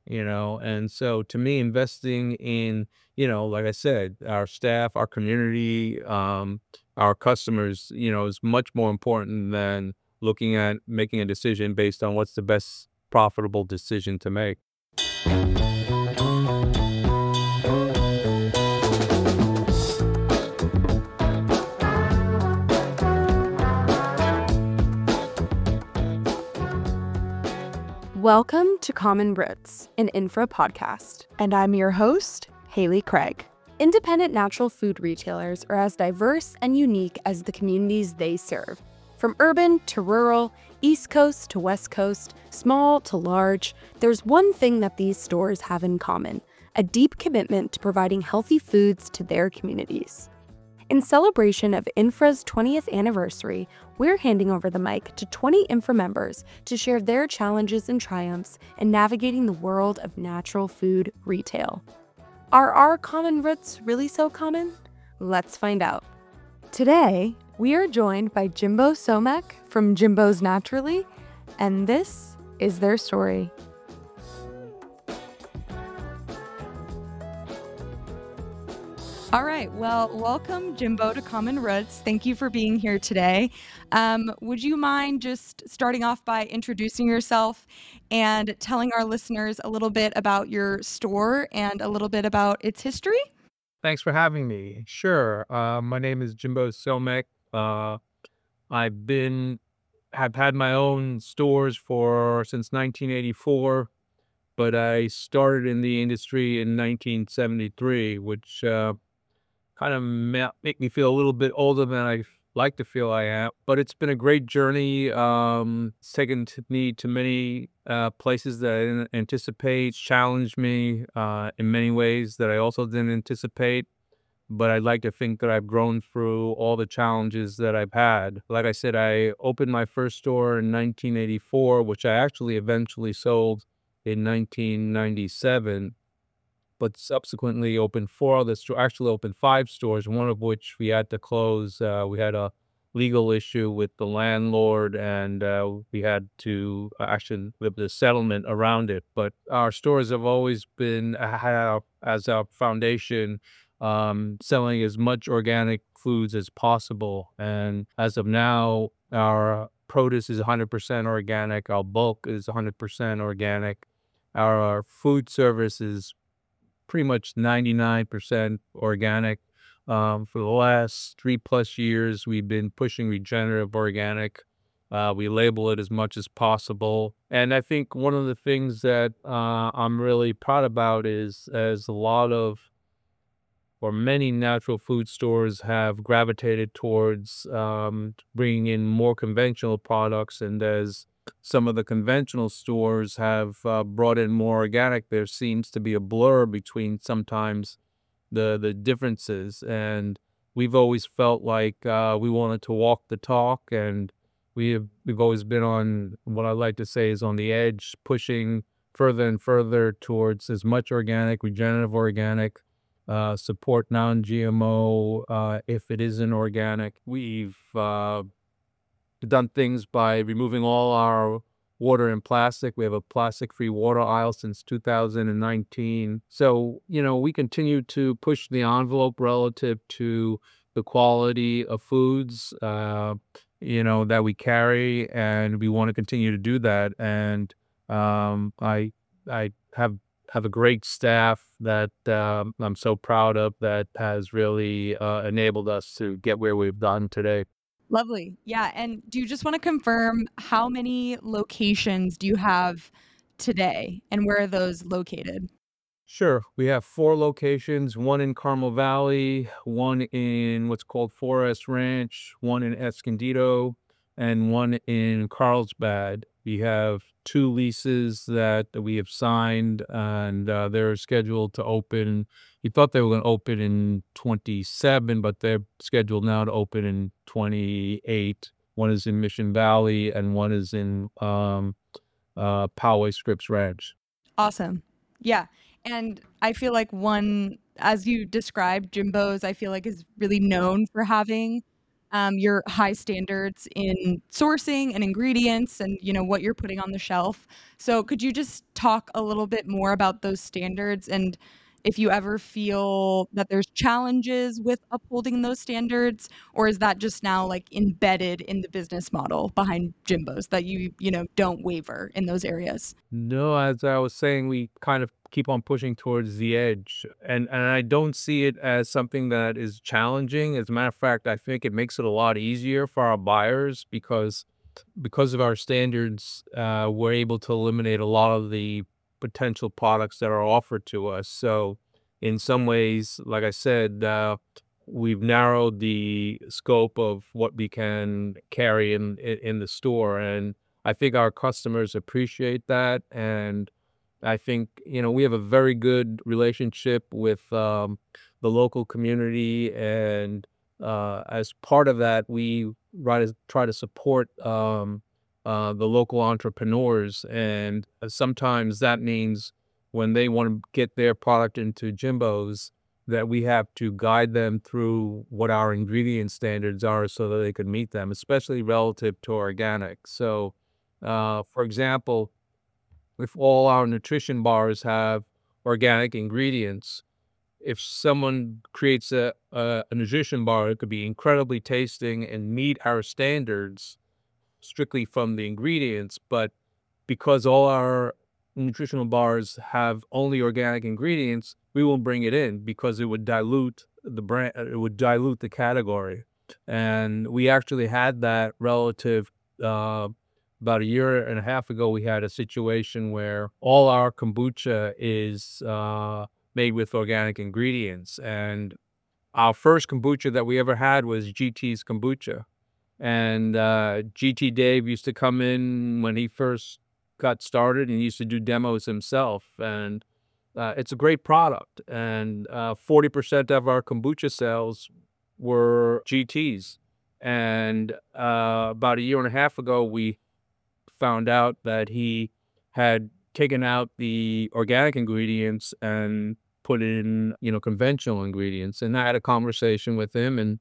And so to me, investing in, like I said, our staff, our community, our customers, is much more important than looking at making a decision based on what's the best profitable decision to make. Welcome to Common Roots, an Infra podcast. And I'm your host, Haley Craig. Independent natural food retailers are as diverse and unique as the communities they serve. From urban to rural, East Coast to West Coast, small to large, there's one thing that these stores have in common: a deep commitment to providing healthy foods to their communities. In celebration of Infra's 20th anniversary, we're handing over the mic to 20 Infra members to share their challenges and triumphs in navigating the world of natural food retail. Are our common roots really so common? Let's find out. Today, we are joined by Jimbo Somek from Jimbo's Naturally, and this is their story. All right. Well, welcome, Jimbo, to Common Roots. Thank you for being here today. Would you mind just starting off by introducing yourself and telling our listeners a little bit about your store and a little bit about its history? Thanks for having me. Sure. My name is Jimbo Somek. I've been have had my own stores for since 1984, but I started in the industry in 1973, which kind of make me feel a little bit older than I like to feel I am. But it's been a great journey. It's taken me to many places that I didn't anticipate, challenged me in many ways that I also didn't anticipate. But I'd like to think that I've grown through all the challenges that I've had. Like I said, I opened my first store in 1984, which I actually eventually sold in 1997, but subsequently opened four other stores, actually opened five stores, one of which we had to close. We had a legal issue with the landlord, and we had to actually with the settlement around it. But our stores have always been have as our foundation, selling as much organic foods as possible. And as of now, our produce is 100% organic. Our bulk is 100% organic. Our food service is pretty much 99% organic. For the last 3+ years, we've been pushing regenerative organic. We label it as much as possible. And I think one of the things that I'm really proud about is as a lot of, or many natural food stores have gravitated towards bringing in more conventional products. And as some of the conventional stores have brought in more organic, there seems to be a blur between sometimes the differences. And we've always felt like we wanted to walk the talk, and we've always been on what I like to say is on the edge, pushing further and further towards as much organic, regenerative organic, support non-GMO if it isn't organic. We've done things by removing all our water and plastic. We have a plastic-free water aisle since 2019. So, we continue to push the envelope relative to the quality of foods, that we carry, and we want to continue to do that. And I have a great staff that I'm so proud of, that has really enabled us to get where we've done today. Lovely. Yeah. And do you just want to confirm how many locations do you have today and where are those located? Sure. We have four locations, one in Carmel Valley, one in what's called Forest Ranch, one in Escondido, and one in Carlsbad. We have two leases that we have signed, and they're scheduled to open. We thought they were going to open in 27, but they're scheduled now to open in 28. One is in Mission Valley, and one is in Poway Scripps Ranch. Awesome. Yeah. And I feel like one, as you described, Jimbo's, I feel like is really known for having your high standards in sourcing and ingredients and, what you're putting on the shelf. So could you just talk a little bit more about those standards and if you ever feel that there's challenges with upholding those standards, or is that just now like embedded in the business model behind Jimbo's that don't waver in those areas? No, as I was saying, we kind of keep on pushing towards the edge, and I don't see it as something that is challenging. As a matter of fact, I think it makes it a lot easier for our buyers because of our standards, we're able to eliminate a lot of the potential products that are offered to us. So, in some ways, like I said, we've narrowed the scope of what we can carry in the store, and I think our customers appreciate that. And I think, we have a very good relationship with the local community. And as part of that, we try to support the local entrepreneurs. And sometimes that means when they want to get their product into Jimbo's, that we have to guide them through what our ingredient standards are so that they can meet them, especially relative to organic. So, for example, if all our nutrition bars have organic ingredients, if someone creates a nutrition bar, it could be incredibly tasting and meet our standards strictly from the ingredients. But because all our nutritional bars have only organic ingredients, we won't bring it in because it would dilute the brand, it would dilute the category. And we actually had that relative about a year and a half ago. We had a situation where all our kombucha is made with organic ingredients. And our first kombucha that we ever had was GT's kombucha. And GT Dave used to come in when he first got started, and he used to do demos himself. And it's a great product. And 40% of our kombucha sales were GT's. And about a year and a half ago, we found out that he had taken out the organic ingredients and put in, conventional ingredients. And I had a conversation with him, and,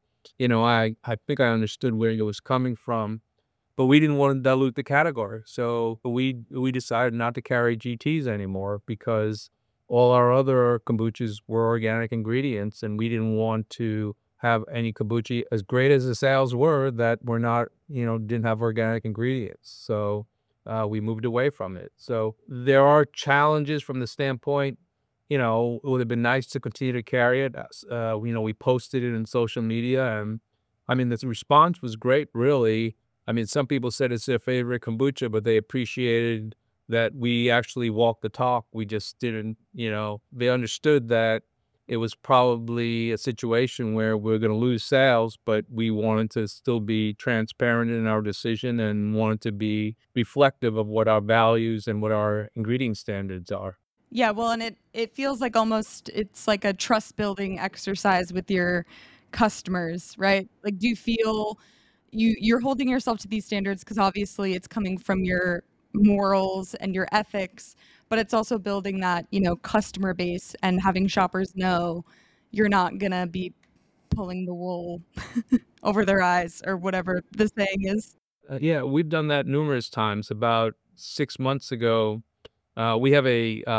I think I understood where he was coming from, but we didn't want to dilute the category. So we decided not to carry GTs anymore because all our other kombuchas were organic ingredients, and we didn't want to have any kombucha, as great as the sales were, that were not, didn't have organic ingredients. So we moved away from it. So there are challenges from the standpoint, it would have been nice to continue to carry it. We posted it in social media, and I mean, the response was great, really. I mean, some people said it's their favorite kombucha, but they appreciated that we actually walked the talk. We just didn't, they understood that it was probably a situation where we're going to lose sales, but we wanted to still be transparent in our decision and wanted to be reflective of what our values and what our ingredient standards are. Yeah, well, and it feels like almost it's like a trust building exercise with your customers, right? Like, do you feel you're holding yourself to these standards because obviously it's coming from your morals and your ethics, but it's also building that, customer base and having shoppers know you're not gonna be pulling the wool over their eyes or whatever the saying is. Yeah, we've done that numerous times. About 6 months ago, we have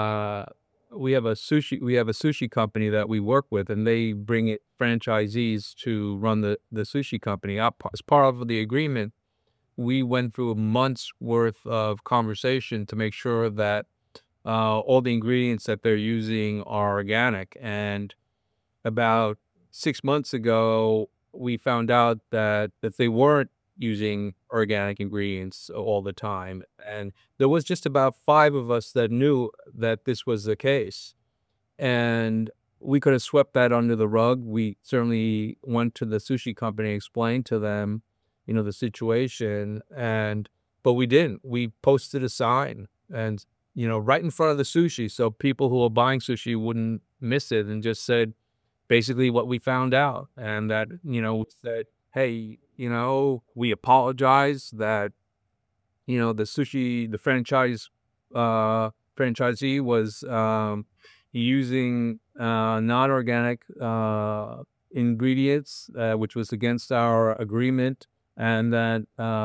a sushi company that we work with, and they bring it franchisees to run the sushi company. As part of the agreement, we went through a month's worth of conversation to make sure that all the ingredients that they're using are organic. And about 6 months ago, we found out that they weren't using organic ingredients all the time. And there was just about five of us that knew that this was the case. And we could have swept that under the rug. We certainly went to the sushi company, explained to them, the situation, but we didn't. We posted a sign and, right in front of the sushi, so people who are buying sushi wouldn't miss it, and just said basically what we found out. And that, said, hey, we apologize that, the franchisee was using non-organic ingredients, which was against our agreement, and that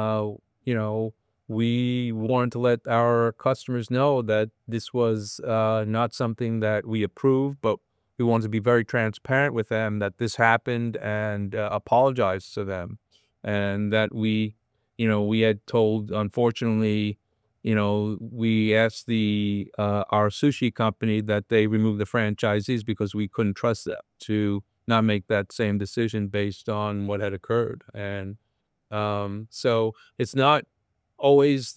we wanted to let our customers know that this was not something that we approved, but we wanted to be very transparent with them that this happened and apologize to them, and that we had told, unfortunately, we asked our sushi company that they remove the franchisees because we couldn't trust them to not make that same decision based on what had occurred. And so it's not always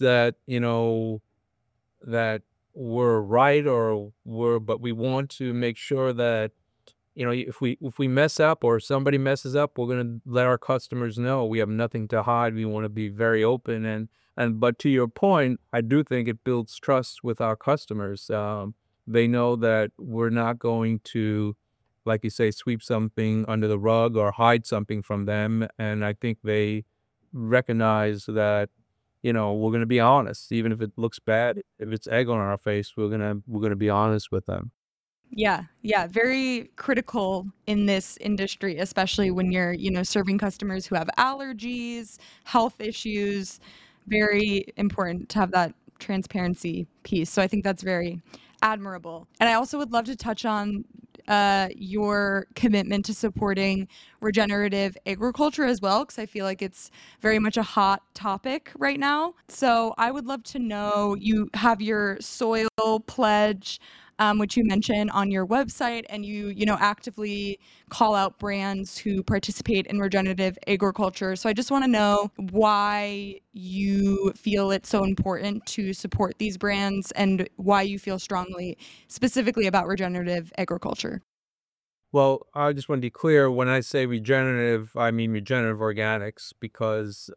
that we're right but we want to make sure that if we mess up or somebody messes up, we're gonna let our customers know. We have nothing to hide. We want to be very open and but to your point, I do think it builds trust with our customers. They know that we're not going to, like you say, sweep something under the rug or hide something from them. And I think they recognize that we're gonna be honest, even if it looks bad. If it's egg on our face, we're gonna be honest with them. Yeah, yeah, very critical in this industry, especially when you're, serving customers who have allergies, health issues. Very important to have that transparency piece. So I think that's very admirable. And I also would love to touch on your commitment to supporting regenerative agriculture as well, because I feel like it's very much a hot topic right now. So I would love to know, you have your soil pledge, which you mentioned on your website, and you actively call out brands who participate in regenerative agriculture. So I just want to know why you feel it's so important to support these brands and why you feel strongly specifically about regenerative agriculture. Well, I just want to be clear. When I say regenerative, I mean regenerative organics because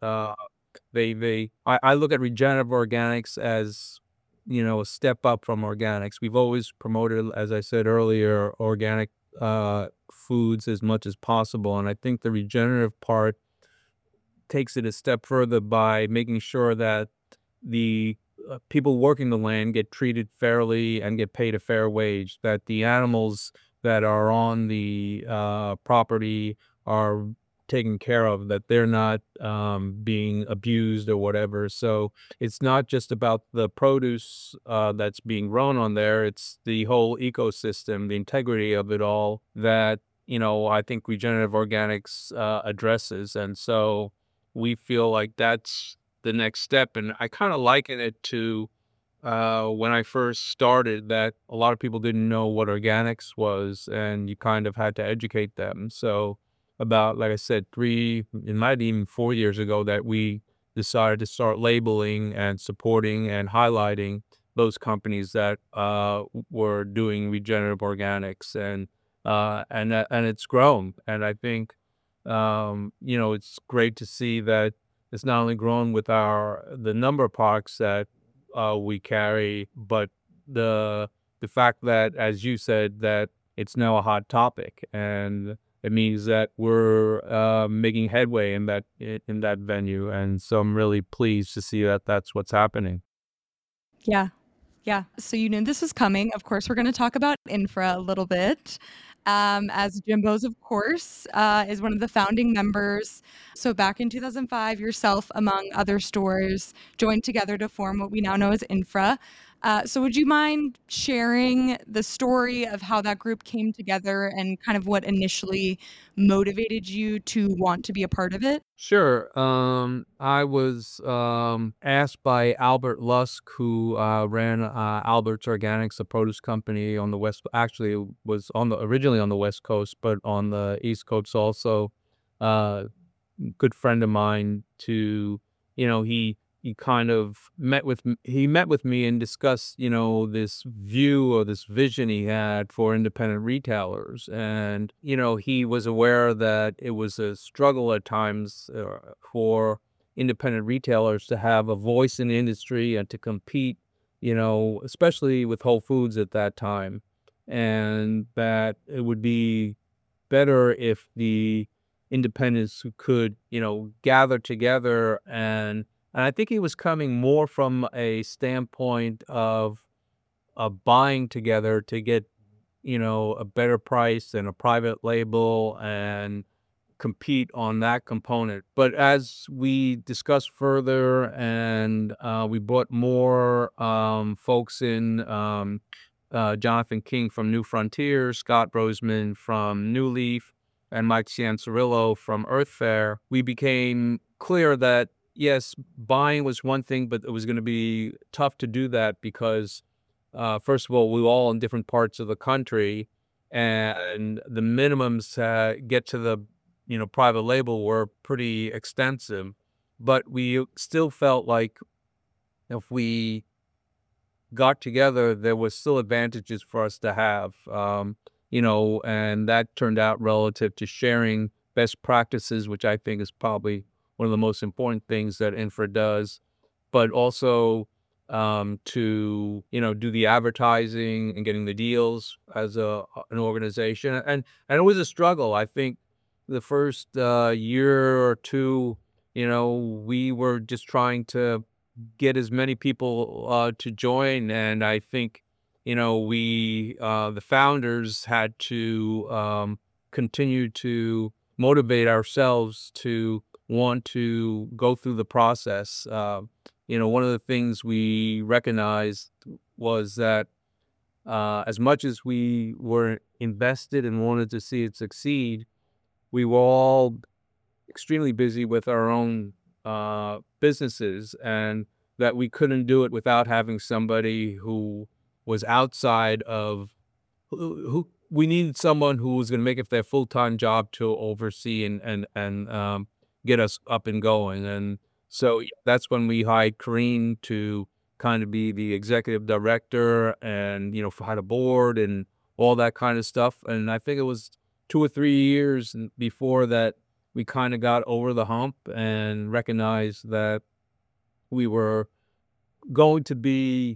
I look at regenerative organics as a step up from organics. We've always promoted, as I said earlier, organic foods as much as possible, and I think the regenerative part takes it a step further by making sure that the people working the land get treated fairly and get paid a fair wage, that the animals that are on the property are taken care of, that they're not being abused or whatever. So it's not just about the produce that's being grown on there, it's the whole ecosystem, the integrity of it all that, I think regenerative organics addresses. And so we feel like that's the next step. And I kind of liken it to when I first started, that a lot of people didn't know what organics was, and you kind of had to educate them. So about, like I said, it might even 4 years ago, that we decided to start labeling and supporting and highlighting those companies that were doing regenerative organics, and it's grown. And I think it's great to see that it's not only grown with the number of products that we carry, but the the fact that, as you said, that it's now a hot topic, and it means that we're making headway in that venue, and so I'm really pleased to see that that's what's happening. Yeah. Yeah. So you knew this was coming. Of course, we're going to talk about Infra a little bit. As Jimbo's, of course, is one of the founding members. So back in 2005, yourself, among other stores, joined together to form what we now know as Infra. So would you mind sharing the story of how that group came together and kind of what initially motivated you to want to be a part of it? Sure. I was asked by Albert Lusk, who ran Albert's Organics, a produce company on the west. Actually, it was originally on the West Coast, but on the East Coast also. Uh, Good friend of mine. He kind of met with me and discussed this view or this vision he had for independent retailers. And he was aware that it was a struggle at times for independent retailers to have a voice in the industry and to compete, especially with Whole Foods at that time, and that it would be better if the independents who could, gather together. And I think he was coming more from a standpoint of buying together to get a better price than a private label and compete on that component. But as we discussed further and we brought more folks in, Jonathan King from New Frontier, Scott Roseman from New Leaf, and Mike Cianciarillo from Earth Fare, we became clear that yes, buying was one thing, but it was going to be tough to do that because, first of all, we were all in different parts of the country, and the minimums get to the private label were pretty extensive. But we still felt like if we got together, there was still advantages for us to have, and that turned out relative to sharing best practices, which I think is probably one of the most important things that Infra does, but also to do the advertising and getting the deals as an organization, and it was a struggle. I think the first year or two, we were just trying to get as many people to join, and I think we the founders had to continue to motivate ourselves to want to go through the process. One of the things we recognized was that as much as we were invested and wanted to see it succeed, we were all extremely busy with our own businesses, and that we couldn't do it without having somebody who was outside of who we needed someone who was going to make it their full-time job to oversee and get us up and going. And so that's when we hired Kareen to kind of be the executive director and had a board and all that kind of stuff. And I think it was 2 or 3 years before that we kind of got over the hump and recognized that we were going to be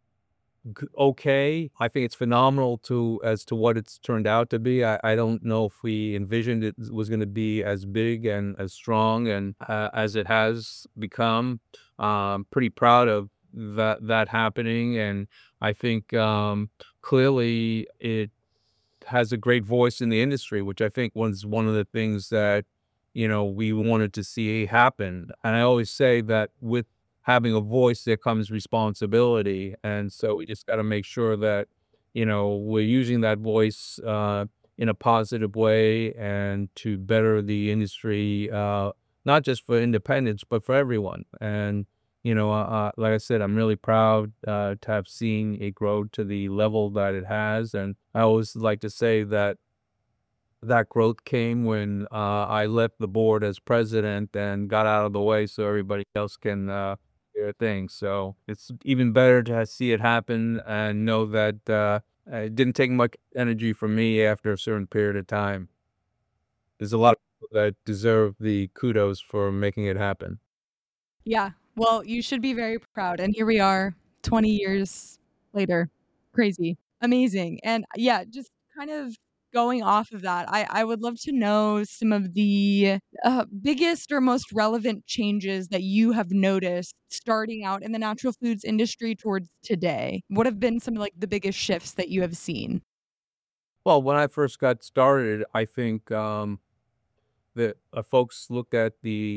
okay. I think it's phenomenal as to what it's turned out to be. I don't know if we envisioned it was going to be as big and as strong and as it has become. Pretty proud of that happening, and I think clearly it has a great voice in the industry, which I think was one of the things that we wanted to see happen. And I always say that with having a voice, there comes responsibility. And so we just got to make sure that, we're using that voice in a positive way and to better the industry, not just for independents, but for everyone. And, like I said, I'm really proud to have seen it grow to the level that it has. And I always like to say that growth came when I left the board as president and got out of the way so everybody else can do their thing. So it's even better to see it happen and know that it didn't take much energy from me after a certain period of time. There's a lot of people that deserve the kudos for making it happen. Yeah. Well, you should be very proud. And here we are 20 years later. Crazy. Amazing. And yeah, just kind of going off of that, I would love to know some of the biggest or most relevant changes that you have noticed starting out in the natural foods industry towards today. What have been some of like the biggest shifts that you have seen? Well, when I first got started, I think that folks looked at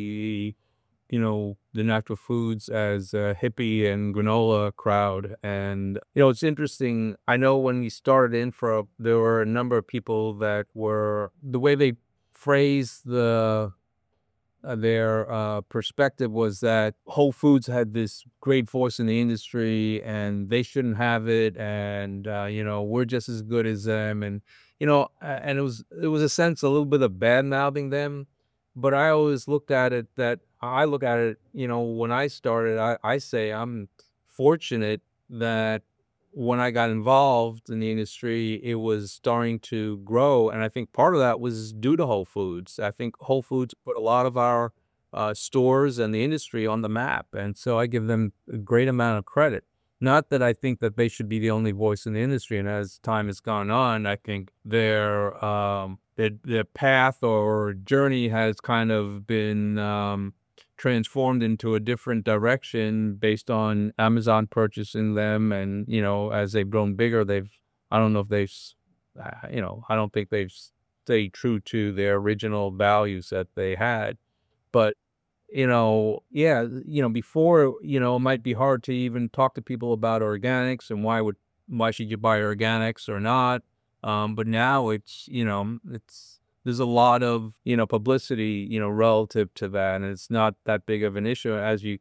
the natural foods as a hippie and granola crowd. And, it's interesting. I know when we started Infra, there were a number of people that were, the way they phrased their perspective was that Whole Foods had this great voice in the industry and they shouldn't have it. And, we're just as good as them. And, and it was a sense, a little bit of bad mouthing them. But I always looked at it that I look at it, when I started, I say I'm fortunate that when I got involved in the industry, it was starting to grow. And I think part of that was due to Whole Foods. I think Whole Foods put a lot of our stores and the industry on the map. And so I give them a great amount of credit. Not that I think that they should be the only voice in the industry. And as time has gone on, I think their path or journey has kind of been transformed into a different direction based on Amazon purchasing them. And, as they've grown bigger, I don't know if they've I don't think they've stayed true to their original values that they had. But, yeah, before, it might be hard to even talk to people about organics and why should you buy organics or not. But now there's a lot of, publicity, relative to that, and it's not that big of an issue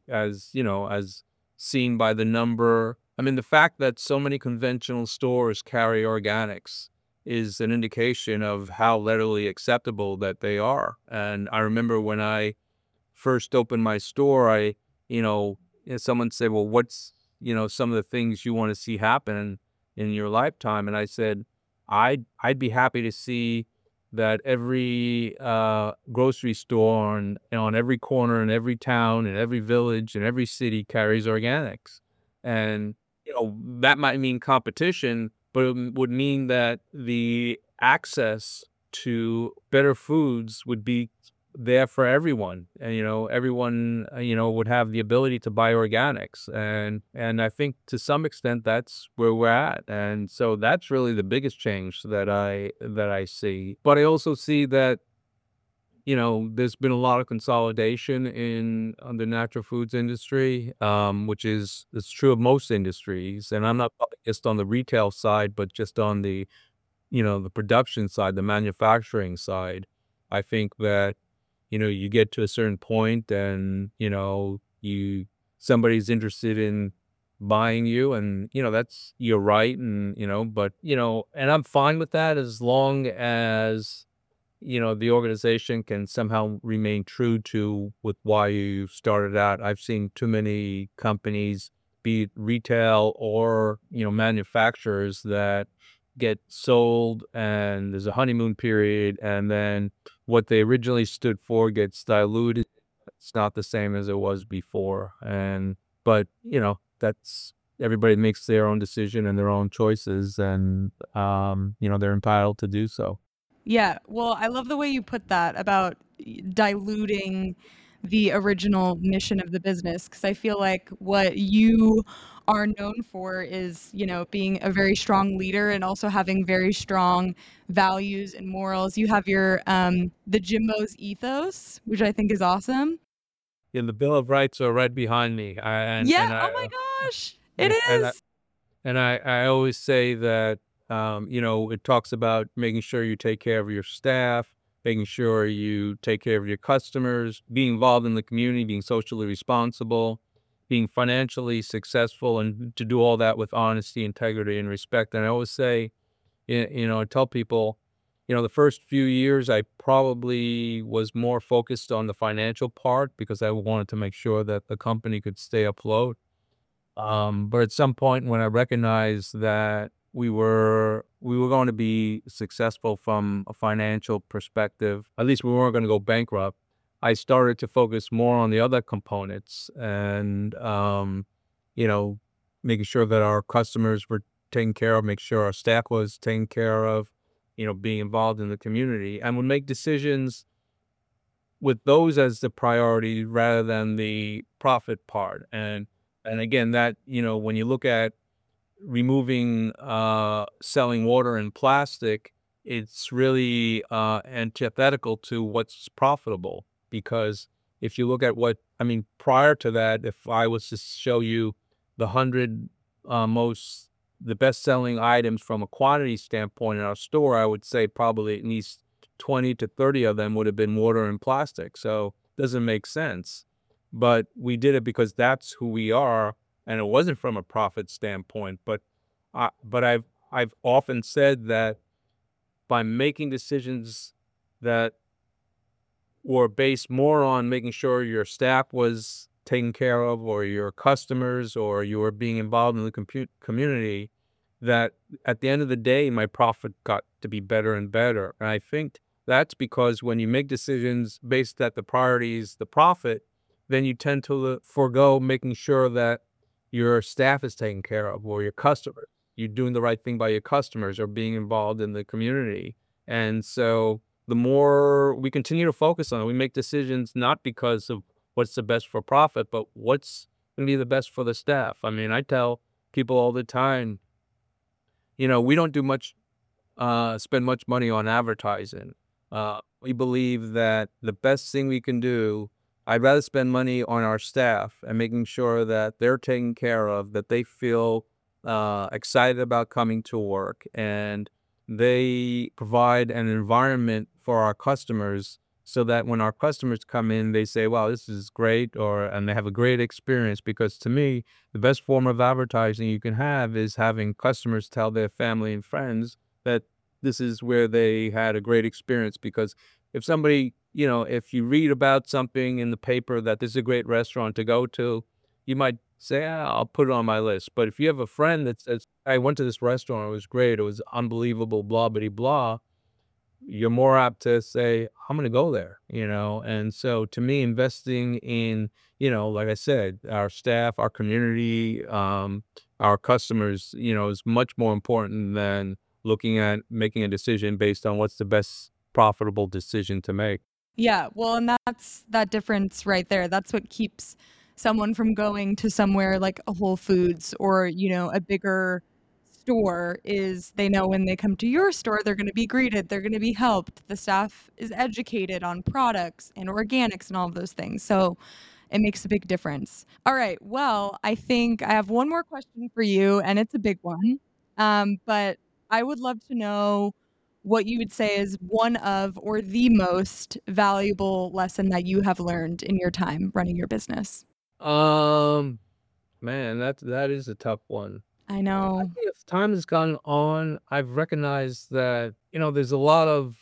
as seen by the number. I mean, the fact that so many conventional stores carry organics is an indication of how readily acceptable that they are. And I remember when I first opened my store, someone said, "Well, what's, some of the things you want to see happen in your lifetime?" And I said, I'd be happy to see that every grocery store on every corner in every town in every village in every city carries organics. And, that might mean competition, but it would mean that the access to better foods would be there for everyone. And, everyone, would have the ability to buy organics. And I think to some extent that's where we're at. And so that's really the biggest change that I see. But I also see that, there's been a lot of consolidation in on the natural foods industry, which is it's true of most industries. And I'm not talking just on the retail side, but just on the production side, the manufacturing side. I think that you get to a certain point and, somebody's interested in buying you, and, that's you're right. And, but, and I'm fine with that as long as, the organization can somehow remain true to with why you started out. I've seen too many companies, be it retail or, manufacturers, that get sold and there's a honeymoon period, and then what they originally stood for gets diluted. It's not the same as it was before. But, that's everybody makes their own decision and their own choices, and, they're entitled to do so. Yeah, well, I love the way you put that about diluting the original mission of the business, because I feel like what you are known for is, being a very strong leader and also having very strong values and morals. You have your the Jimbo's ethos, which I think is awesome. And the Bill of Rights are right behind me. Yeah, oh my gosh, it Yeah, is. and I always say that, it talks about making sure you take care of your staff, making sure you take care of your customers, being involved in the community, being socially responsible, being financially successful, and to do all that with honesty, integrity, and respect. And I always say, I tell people, the first few years I probably was more focused on the financial part because I wanted to make sure that the company could stay afloat. But at some point when I recognized that we were going to be successful from a financial perspective, at least we weren't going to go bankrupt, I started to focus more on the other components and, you know, making sure that our customers were taken care of, make sure our staff was taken care of, being involved in the community, and would make decisions with those as the priority rather than the profit part. And again, that, when you look at removing selling water in plastic, it's really antithetical to what's profitable. Because if you look at prior to that, if I was to show you the 100 most the best selling items from a quantity standpoint in our store, I would say probably at least 20 to 30 of them would have been water and plastic. So it doesn't make sense. But we did it because that's who we are, and it wasn't from a profit standpoint. But I've often said that by making decisions that were based more on making sure your staff was taken care of, or your customers, or you were being involved in the community, that at the end of the day, my profit got to be better and better. And I think that's because when you make decisions based that the priority is the profit, then you tend to forego making sure that your staff is taken care of, or your customers. You're doing the right thing by your customers, or being involved in the community. And so the more we continue to focus on it, we make decisions not because of what's the best for profit, but what's going to be the best for the staff. I mean, I tell people all the time, we don't do much spend much money on advertising. We believe that the best thing we can do, I'd rather spend money on our staff and making sure that they're taken care of, that they feel excited about coming to work, and they provide an environment for our customers so that when our customers come in, they say, wow, this is great, or and they have a great experience. Because to me, the best form of advertising you can have is having customers tell their family and friends that this is where they had a great experience. Because if somebody, if you read about something in the paper that this is a great restaurant to go to, you might say, "Ah, I'll put it on my list." But if you have a friend that says, I went to this restaurant, it was great, it was unbelievable, blah, blah, blah, you're more apt to say, I'm going to go there. And so to me, investing in, like I said, our staff, our community, our customers, is much more important than looking at making a decision based on what's the best profitable decision to make. Yeah, well, and that's that difference right there. That's what keeps someone from going to somewhere like a Whole Foods or, a bigger store is they know when they come to your store, they're gonna be greeted, they're gonna be helped, the staff is educated on products and organics and all of those things, so it makes a big difference. All right, well, I think I have one more question for you, and it's a big one, but I would love to know what you would say is one of or the most valuable lesson that you have learned in your time running your business. Um, Man, that is a tough one. I I know. think as time has gone on, I've recognized that, there's a lot of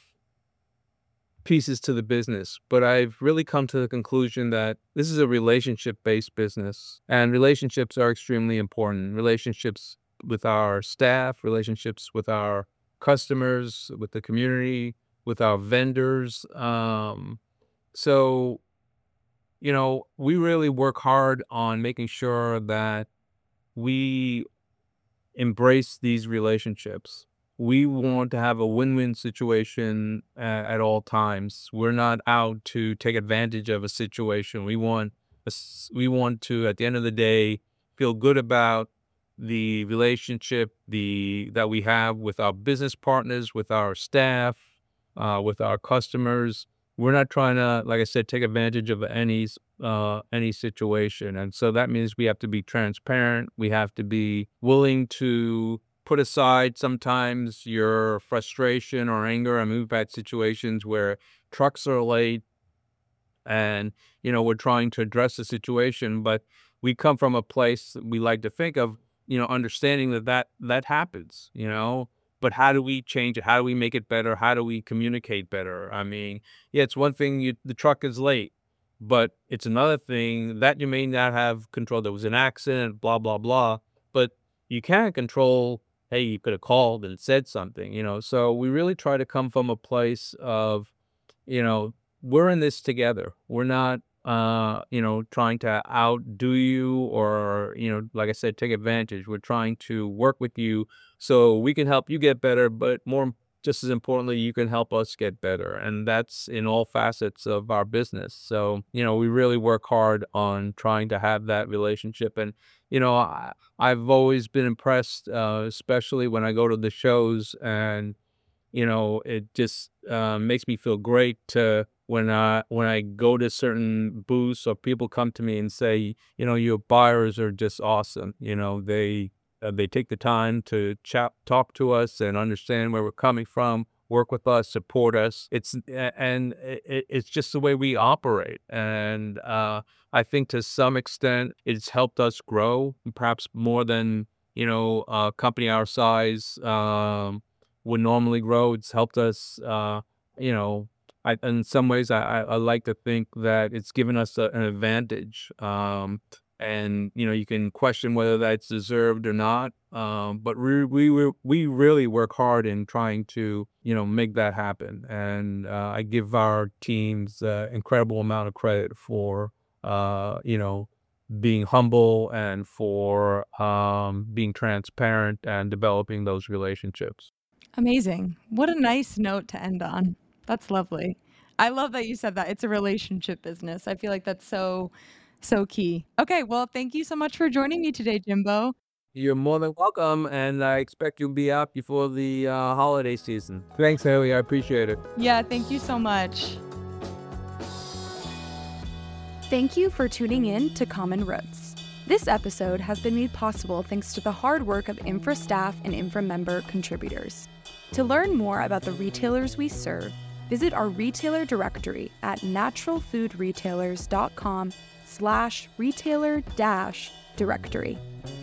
pieces to the business, but I've really come to the conclusion that this is a relationship-based business, and relationships are extremely important. Relationships with our staff, relationships with our customers, with the community, with our vendors. So, we really work hard on making sure that we embrace these relationships. We want to have a win-win situation at all times. We're not out to take advantage of a situation. We want to, at the end of the day, feel good about the relationship that we have with our business partners, with our staff, with our customers. We're not trying to, like I said, take advantage of any situation. And so that means we have to be transparent. We have to be willing to put aside sometimes your frustration or anger. I mean, we've had situations where trucks are late and, we're trying to address the situation, but we come from a place that we like to think of, understanding that happens. But how do we change it? How do we make it better? How do we communicate better? I mean, yeah, it's one thing the truck is late, but it's another thing that you may not have control. There was an accident, blah, blah, blah. But you can't control, hey, you could have called and said something. So we really try to come from a place of, you know, we're in this together. We're not, trying to outdo you or, like I said, take advantage. We're trying to work with you so we can help you get better, but just as importantly, you can help us get better. And that's in all facets of our business. So, we really work hard on trying to have that relationship. And, I've always been impressed, especially when I go to the shows and, it just makes me feel great to when I go to certain booths or people come to me and say, your buyers are just awesome. They take the time to talk to us and understand where we're coming from, work with us, support us. It's just the way we operate. And I think to some extent it's helped us grow, perhaps more than a company our size would normally grow. It's helped us. You know, in some ways, I like to think that it's given us an advantage. And you can question whether that's deserved or not. But we really work hard in trying to make that happen. And I give our teams incredible amount of credit for being humble and for being transparent and developing those relationships. Amazing. What a nice note to end on. That's lovely. I love that you said that. It's a relationship business. I feel like that's so, so key. Okay, well, thank you so much for joining me today, Jimbo. You're more than welcome, and I expect you'll be out before the holiday season. Thanks, Haley. I appreciate it. Yeah, thank you so much. Thank you for tuning in to Common Roots. This episode has been made possible thanks to the hard work of Infra staff and Infra member contributors. To learn more about the retailers we serve, visit our retailer directory at naturalfoodretailers.com/retailer-directory.